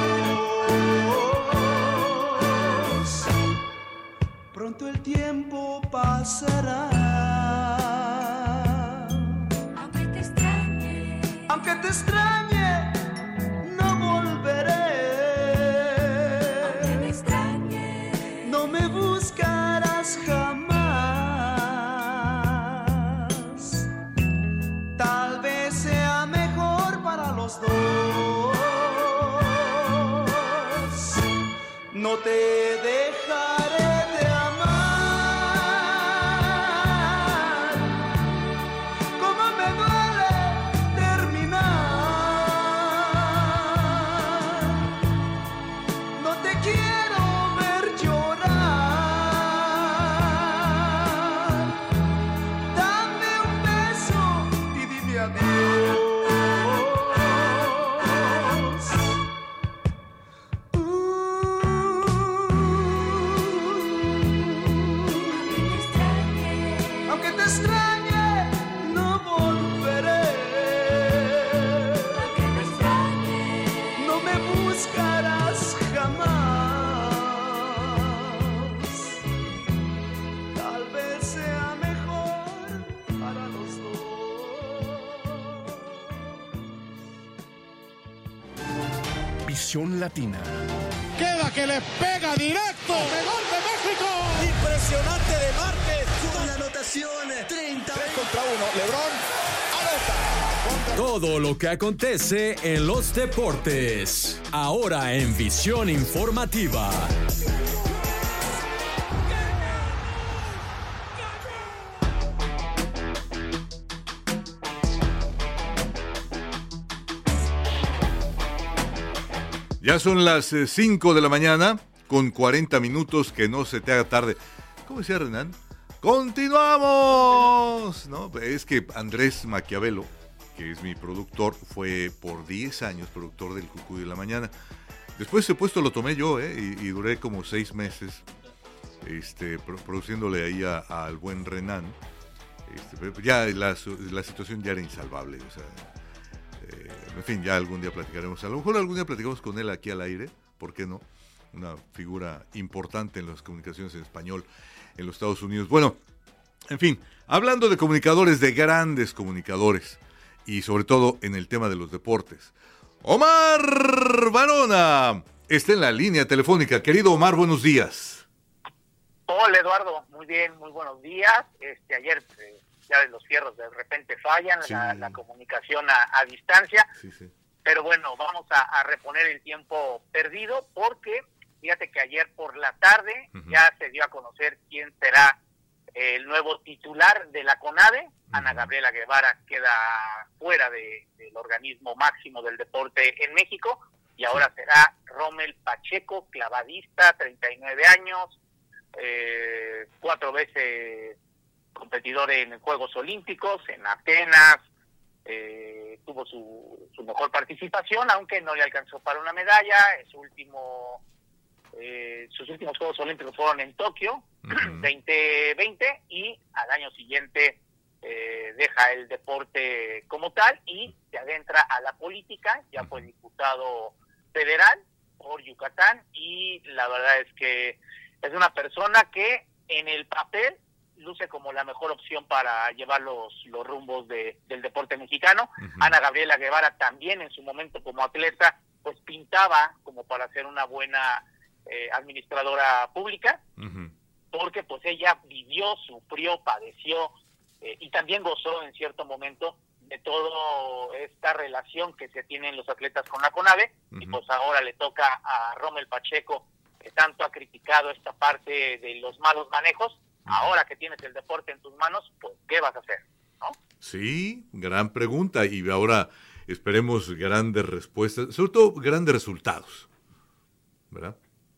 adiós. Pronto el tiempo pasará. Aunque te extrañe, aunque te extrañe, no volveré. Aunque me extrañe, no me buscarás jamás. Tal vez sea mejor para los dos. No te dejaré de amar. Como me duele terminar. No te quiero ver llorar. Dame un beso y dime adiós. Uh, Visión Latina. Queda que le pega directo. ¡Gol de México! Impresionante de Márquez. Con la anotación treinta. tres contra uno. LeBron anota. Todo lo que acontece en los deportes. Ahora en Visión Informativa. Ya son las cinco de la mañana, con cuarenta minutos, que no se te haga tarde. ¿Cómo decía Renan? ¡Continuamos! ¿No? Es que Andrés Maquiavelo, que es mi productor, fue por diez años productor del Cucuy de la Mañana. Después ese puesto lo tomé yo, ¿eh? Y, y duré como seis meses este, pro, produciéndole ahí a, a, al buen Renan. Este, ya la, la situación ya era insalvable, o sea... En fin, ya algún día platicaremos. A lo mejor algún día platicamos con él aquí al aire, ¿por qué no? Una figura importante en las comunicaciones en español en los Estados Unidos. Bueno, en fin, hablando de comunicadores, de grandes comunicadores, y sobre todo en el tema de los deportes. Omar Varona está en la línea telefónica. Querido Omar, buenos días. Hola, Eduardo. Muy bien, muy buenos días. Este, ayer... Eh... ya los fierros de repente fallan, sí. la, la comunicación a, a distancia, sí, sí. Pero bueno, vamos a, a reponer el tiempo perdido, porque fíjate que ayer por la tarde uh-huh. ya se dio a conocer quién será el nuevo titular de la CONADE. Uh-huh. Ana Gabriela Guevara queda fuera de, del organismo máximo del deporte en México, y ahora sí. será Rommel Pacheco, clavadista, treinta y nueve años, eh, cuatro veces competidor en Juegos Olímpicos, en Atenas, eh, tuvo su, su mejor participación, aunque no le alcanzó para una medalla. Su último, eh, sus últimos Juegos Olímpicos fueron en Tokio, uh-huh. veinte veinte, y al año siguiente eh, deja el deporte como tal y se adentra a la política. Ya fue diputado federal por Yucatán, y la verdad es que es una persona que en el papel luce como la mejor opción para llevar los, los rumbos de, del deporte mexicano. Uh-huh. Ana Gabriela Guevara también en su momento como atleta, pues pintaba como para ser una buena eh, administradora pública, uh-huh. porque pues ella vivió, sufrió, padeció eh, y también gozó en cierto momento de toda esta relación que se tienen los atletas con la CONADE, uh-huh. y pues ahora le toca a Rommel Pacheco, que tanto ha criticado esta parte de los malos manejos. Ahora que tienes el deporte en tus manos, pues, ¿qué vas a hacer? ¿No? Sí, gran pregunta, y ahora esperemos grandes respuestas, sobre todo grandes resultados, ¿verdad?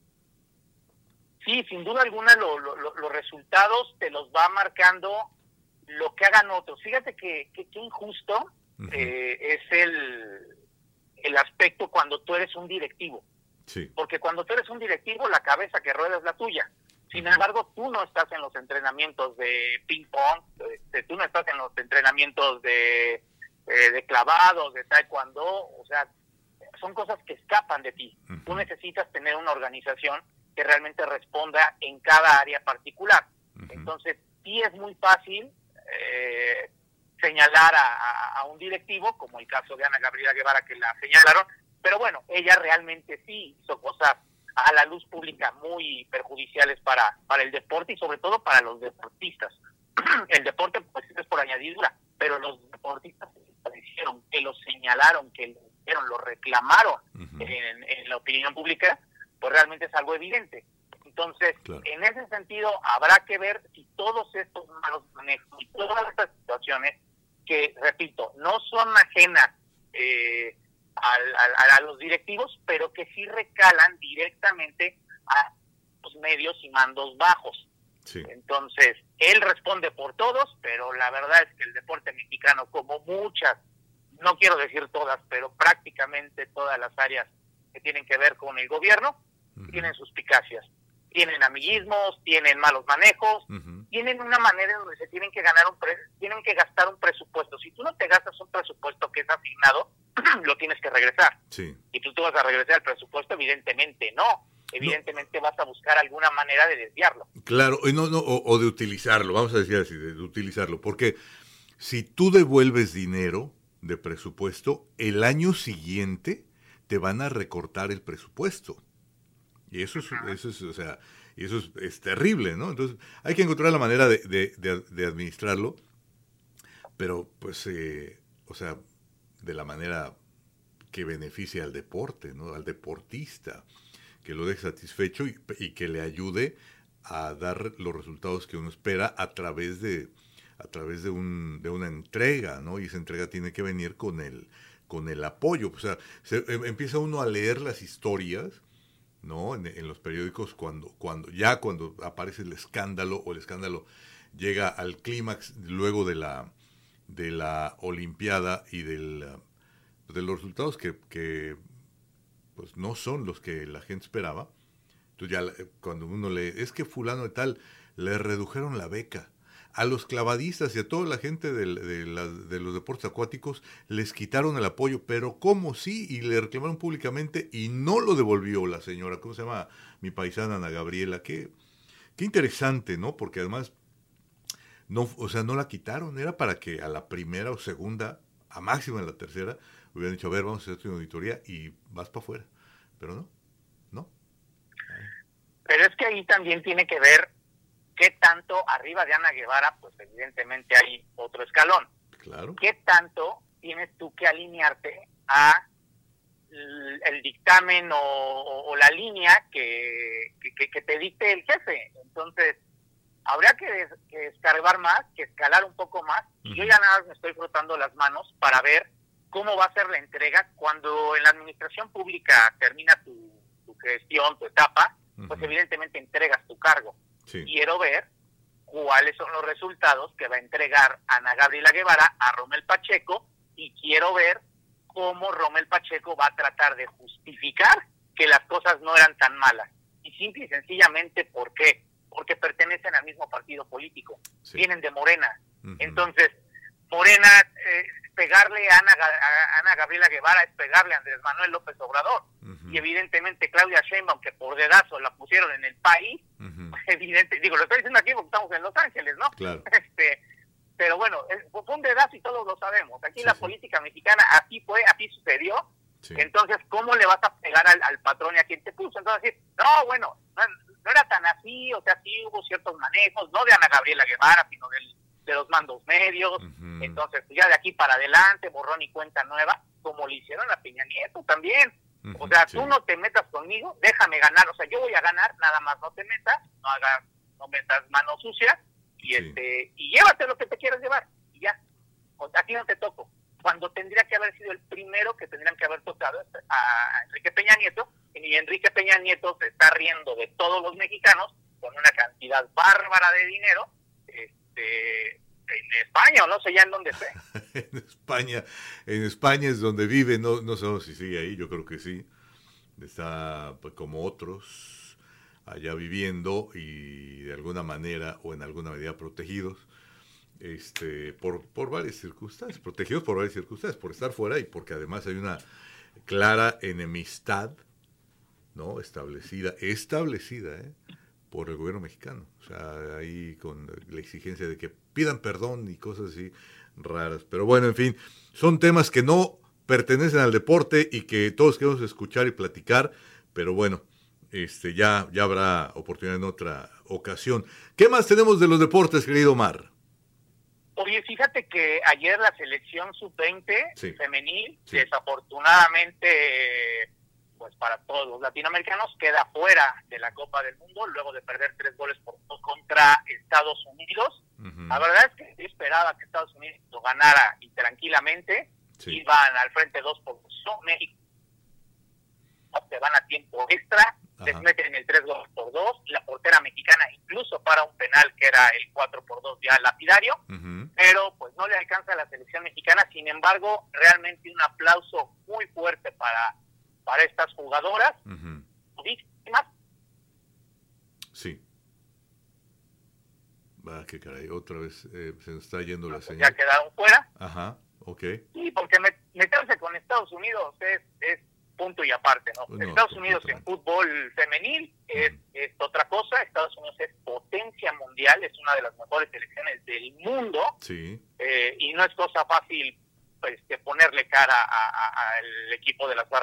Sí, sin duda alguna lo, lo, lo, los resultados te los va marcando lo que hagan otros. Fíjate que, que, que injusto uh-huh. eh, es el, el aspecto cuando tú eres un directivo. Sí. Porque cuando tú eres un directivo, la cabeza que rueda es la tuya. Sin embargo, tú no estás en los entrenamientos de ping-pong, este, tú no estás en los entrenamientos de, eh, de clavados, de taekwondo, o sea, son cosas que escapan de ti. Uh-huh. Tú necesitas tener una organización que realmente responda en cada área particular. Uh-huh. Entonces, sí es muy fácil eh, señalar a, a, a un directivo, como el caso de Ana Gabriela Guevara, que la señalaron, pero bueno, ella realmente sí hizo cosas a la luz pública muy perjudiciales para, para el deporte y sobre todo para los deportistas. El deporte pues es por añadidura, pero los deportistas que hicieron, que lo señalaron, que lo hicieron, lo reclamaron uh-huh. en, en la opinión pública, pues realmente es algo evidente. Entonces, claro. en ese sentido, habrá que ver si todos estos malos manejos y todas estas situaciones que, repito, no son ajenas eh, Al, a, a los directivos, pero que sí recalan directamente a los medios y mandos bajos. Sí. Entonces, él responde por todos, pero la verdad es que el deporte mexicano, como muchas, no quiero decir todas, pero prácticamente todas las áreas que tienen que ver con el gobierno, uh-huh. tienen suspicacias, tienen amiguismos, tienen malos manejos, uh-huh. tienen una manera en donde se tienen que ganar un pre- tienen que gastar un presupuesto. Si tú no te gastas un presupuesto que es asignado, lo tienes que regresar. Sí. Y tú te vas a regresar al presupuesto, evidentemente no. Evidentemente no. vas a buscar alguna manera de desviarlo. Claro, no, no, o, o de utilizarlo, vamos a decir así, de, de utilizarlo, porque si tú devuelves dinero de presupuesto, el año siguiente te van a recortar el presupuesto. Y eso es, eso es, o sea, y eso es, es terrible, ¿no? Entonces, hay que encontrar la manera de, de, de, de administrarlo, pero, pues, eh, o sea, de la manera que beneficie al deporte, ¿no? Al deportista, que lo deje satisfecho y, y que le ayude a dar los resultados que uno espera a través de, a través de, un, de una entrega, ¿no? Y esa entrega tiene que venir con el, con el apoyo. O sea, se, empieza uno a leer las historias, ¿no? En, en los periódicos cuando, cuando ya cuando aparece el escándalo o el escándalo llega al clímax luego de la de la Olimpiada y del, de los resultados que, que pues no son los que la gente esperaba. Entonces ya cuando uno lee, es que fulano de tal le redujeron la beca. A los clavadistas y a toda la gente de, de, la, de los deportes acuáticos les quitaron el apoyo, pero ¿cómo sí? Y le reclamaron públicamente y no lo devolvió la señora, ¿cómo se llama? Mi paisana Ana Gabriela. Qué, qué interesante, ¿no? Porque además, no, o sea, no la quitaron, era para que a la primera o segunda, a máximo en la tercera, hubieran dicho, a ver, vamos a hacer una auditoría y vas para afuera. Pero no, no. Pero es que ahí también tiene que ver qué tanto arriba de Ana Guevara, pues evidentemente hay otro escalón. Claro. ¿Qué tanto tienes tú que alinearte a el, el dictamen o, o, o la línea que, que, que te dicte el jefe? Entonces, habría que, des, que escarbar más, que escalar un poco más. Uh-huh. Y yo ya nada más me estoy frotando las manos para ver cómo va a ser la entrega cuando en la administración pública termina tu, tu gestión, tu etapa, uh-huh. pues evidentemente entregas tu cargo. Sí. Quiero ver cuáles son los resultados que va a entregar Ana Gabriela Guevara a Romel Pacheco y quiero ver cómo Romel Pacheco va a tratar de justificar que las cosas no eran tan malas. Y simple y sencillamente, ¿por qué? Porque pertenecen al mismo partido político. Sí. Vienen de Morena. Uh-huh. Entonces, Morena, eh, pegarle a Ana, a Ana Gabriela Guevara es pegarle a Andrés Manuel López Obrador. Uh-huh. Y evidentemente Claudia Sheinbaum, que por dedazo la pusieron en el país, uh-huh. evidente, digo, lo estoy diciendo aquí porque estamos en Los Ángeles, ¿no? Claro. Este, pero bueno, es, fue un dedazo y todos lo sabemos. Aquí sí, la sí. política mexicana así fue, así sucedió. Sí. Entonces, ¿cómo le vas a pegar al, al patrón y a quien te puso? Entonces, decir, no, bueno, no, no era tan así, o sea, sí hubo ciertos manejos, no de Ana Gabriela Guevara, sino del, de los mandos medios. Uh-huh. Entonces, ya de aquí para adelante, borrón y cuenta nueva, como le hicieron a Peña Nieto también. Uh-huh, o sea, sí. tú no te metas conmigo, déjame ganar, o sea, yo voy a ganar, nada más no te metas, no hagas, no metas manos sucias, y sí. este, y llévate lo que te quieras llevar, y ya, o sea, aquí no te toco, cuando tendría que haber sido el primero que tendrían que haber tocado a Enrique Peña Nieto, y Enrique Peña Nieto se está riendo de todos los mexicanos, con una cantidad bárbara de dinero, este... en España o no sé ya en dónde esté. en España, en España es donde vive, no, no sabemos si sigue ahí, yo creo que sí. Está pues como otros allá viviendo y de alguna manera o en alguna medida protegidos este por, por varias circunstancias, protegidos por varias circunstancias, por estar fuera y porque además hay una clara enemistad, ¿no? Establecida, establecida, ¿eh? por el gobierno mexicano, o sea, ahí con la exigencia de que pidan perdón y cosas así raras. Pero bueno, en fin, son temas que no pertenecen al deporte y que todos queremos escuchar y platicar, pero bueno, este ya, ya habrá oportunidad en otra ocasión. ¿Qué más tenemos de los deportes, querido Omar? Oye, fíjate que ayer la selección sub veinte sí. femenil, sí. desafortunadamente... pues para todos los latinoamericanos, queda fuera de la Copa del Mundo luego de perder tres goles por dos contra Estados Unidos. Uh-huh. La verdad es que yo esperaba que Estados Unidos lo ganara y tranquilamente, sí. iban al frente dos por dos. México se van a tiempo extra, uh-huh. les meten el tres goles por dos, la portera mexicana incluso para un penal que era el cuatro por dos ya lapidario, uh-huh. pero pues no le alcanza a la selección mexicana. Sin embargo, realmente un aplauso muy fuerte para para estas jugadoras uh-huh. víctimas. Sí. Va, qué caray, otra vez eh, se nos está yendo la pues señal. Ya quedaron fuera. Ajá, ok. Sí, porque meterse con Estados Unidos es, es punto y aparte, ¿no? no Estados Unidos en fútbol femenil es, uh-huh. es otra cosa. Estados Unidos es potencia mundial, es una de las mejores selecciones del mundo. Sí. Eh, y no es cosa fácil pues, de ponerle cara al equipo de las Barras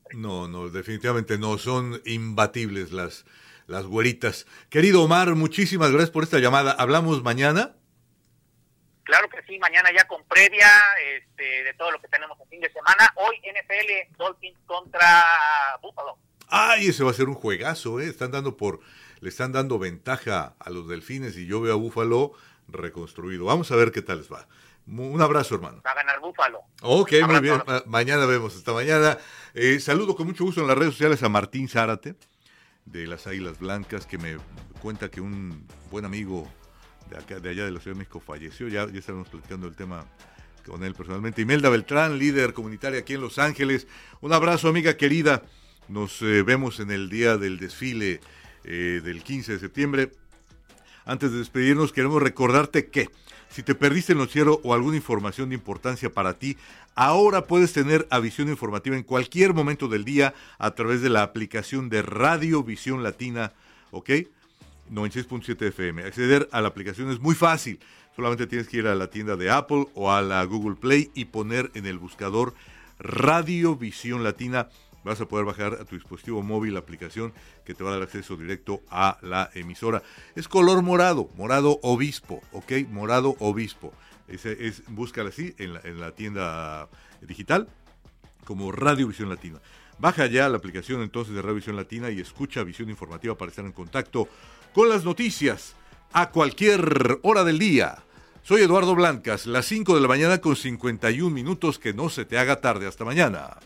No, no, definitivamente no, son imbatibles las, las güeritas. Querido Omar, muchísimas gracias por esta llamada. ¿Hablamos mañana? Claro que sí, mañana ya con previa este, de todo lo que tenemos el fin de semana. Hoy N F L Dolphins contra Buffalo. Ay, ese va a ser un juegazo, ¿eh? Están dando por, le están dando ventaja a los Delfines y yo veo a Buffalo reconstruido. Vamos a ver qué tal les va. Un abrazo, hermano. Va a ganar Buffalo. Ok, muy bien. Ma- mañana vemos. Hasta mañana. Eh, saludo con mucho gusto en las redes sociales a Martín Zárate, de las Águilas Blancas, que me cuenta que un buen amigo de acá, de allá de la Ciudad de México falleció. Ya, ya estaremos platicando el tema con él personalmente. Imelda Beltrán, líder comunitaria aquí en Los Ángeles. Un abrazo, amiga querida. Nos eh, vemos en el día del desfile eh, del quince de septiembre. Antes de despedirnos, queremos recordarte que si te perdiste el noticiero o alguna información de importancia para ti, ahora puedes tener a Visión Informativa en cualquier momento del día a través de la aplicación de Radio Visión Latina, ¿ok? noventa y seis punto siete F M. Acceder a la aplicación es muy fácil. Solamente tienes que ir a la tienda de Apple o a la Google Play y poner en el buscador Radio Visión Latina. Vas a poder bajar a tu dispositivo móvil la aplicación que te va a dar acceso directo a la emisora. Es color morado, morado obispo, ¿ok? Morado obispo. Ese es, búscala así en la, en la tienda digital como Radio Visión Latina. Baja ya la aplicación entonces de Radio Visión Latina y escucha Visión Informativa para estar en contacto con las noticias a cualquier hora del día. Soy Eduardo Blancas, las cinco de la mañana con cincuenta y un minutos, que no se te haga tarde. Hasta mañana.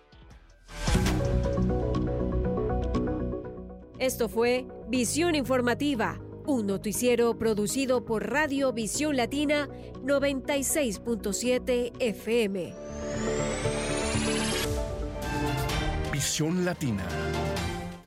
Esto fue Visión Informativa, un noticiero producido por Radio Visión Latina noventa y seis punto siete F M. Visión Latina.